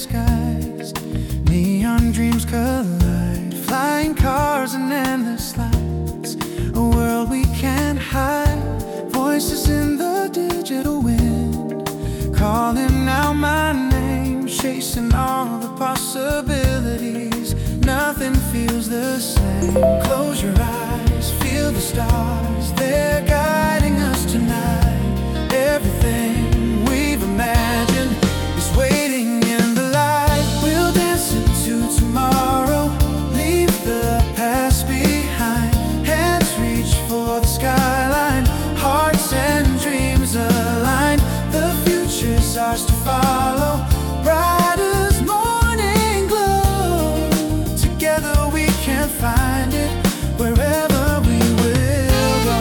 skies. Neon dreams collide, flying cars and endless lights. A world we can't hide, voices in the digital wind, calling out my name, chasing all the possibilities. Nothing feels the same. Close your eyes, feel the stars, they're guiding us tonight. Everything we've imagined is waiting in the light. We'll dance into tomorrow, leave the past behind. Hands reach for the skyline, hearts and dreams align. The future's ours to follow, bright as morning glow. Together we can find it, wherever we will go.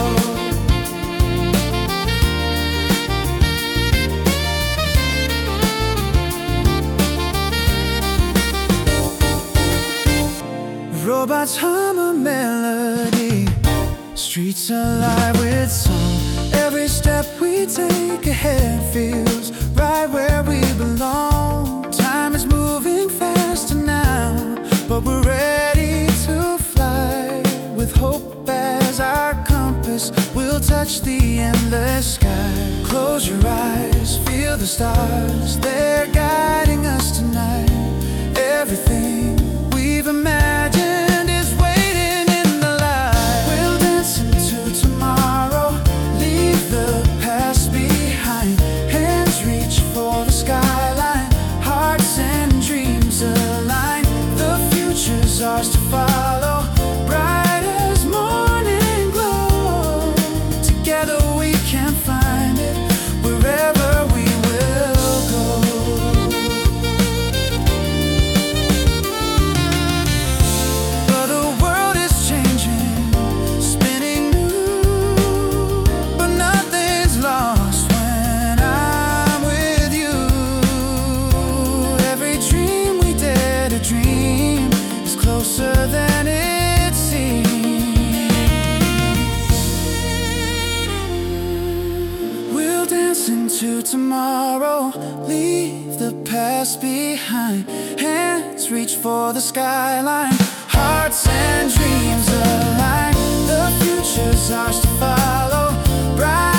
Robots hum a melody, streets alive with song. Every step we take ahead feels right where we belong. Time is moving faster now, but we're ready to fly. With hope as our compass, we'll touch the endless sky. Close your eyes, feel the stars, they're guiding us tonight. Everything we've imagined is waiting in the light. We'll dance into tomorrow, leave the past behind. Hands reach for the skyline, hearts and dreams align. The future's ours to follow, bright as morning glow. Together we can find it, wherever we will go. But the world is changing, spinning new, but nothing's lost when I'm with you. Every dream we dare to dream is closer than it seems. We'll dance into tomorrow, leave the past behind. Hands reach for the skyline, hearts and dreams align. The future's ours to follow, bright